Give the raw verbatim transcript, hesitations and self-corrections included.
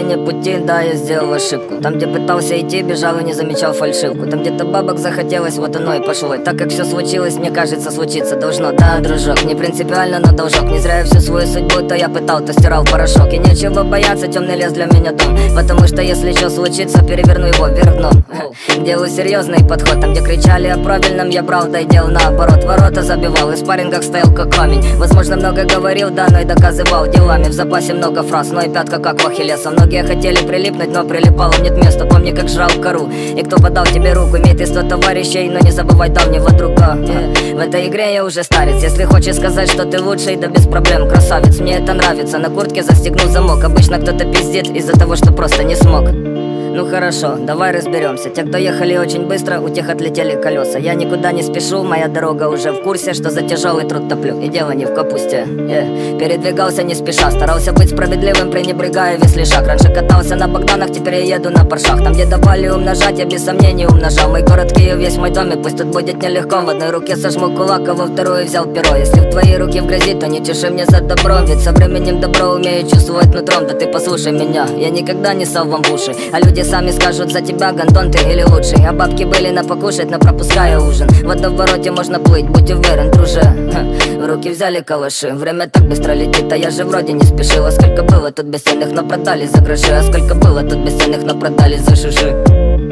мне пути, да, я сделал ошибку. Там, где пытался идти, бежал и не замечал фальшивку. Там где-то бабок захотелось, вот оно и пошло. И так как все случилось, мне кажется, случиться должно. Да, дружок, не принципиально, но должок. Не зря я всю свою судьбу, то я пытал, то стирал порошок. И нечего бояться, темный лес для меня дом. Потому что если что случится, переверну его вверх дном. Делаю серьезный подход. Там, где кричали о правильном, я брал, да и делал наоборот. Ворота забивал, и в спаррингах стоял как камень. Возможно, много говорил, да, но и доказывал делами. В запасе много фраз, но и пятка как в Ахиллеса. Многие хотели прилипнуть, но прилипало нет места. Помни, как жрал кору, и кто подал тебе руку. Имеет из сто товарищей, но не забывай давнего друга. yeah. В этой игре я уже старец. Если хочешь сказать, что ты лучший, да без проблем, красавец. Мне это нравится, на куртке застегнул замок. Обычно кто-то пиздит из-за того, что просто не смог. Ну хорошо, давай разберемся. Те, кто ехали очень быстро, у тех отлетели колеса. Я никуда не спешу, моя дорога уже в курсе, что за тяжелый труд топлю, и дело не в капусте. yeah. Передвигался не спеша, старался быть справедливым, пренебрегая весь шаг. Раньше катался на Богданах, теперь я еду на Поршах. Там, где давали умножать, я без сомнений умножал. Мой город Киев, весь мой дом, и пусть тут будет нелегко. В одной руке сожму кулак, а во вторую взял перо. Если в твои руки в грязи, то не чеши мне за добро. Ведь со временем добро умею чувствовать нутром. Да ты послушай меня, я никогда не сал вам в уши. А люди сами скажут за тебя, Гантон, ты или лучший. А бабки были на покушать, но пропуская ужин. В водовороте можно плыть, будь уверен, друже. Ха. В руки взяли калаши, время так быстро летит, а я же вроде не спешил. А сколько было тут бесценных, но продали за гроши. А сколько было тут бесценных, но продали за шиши.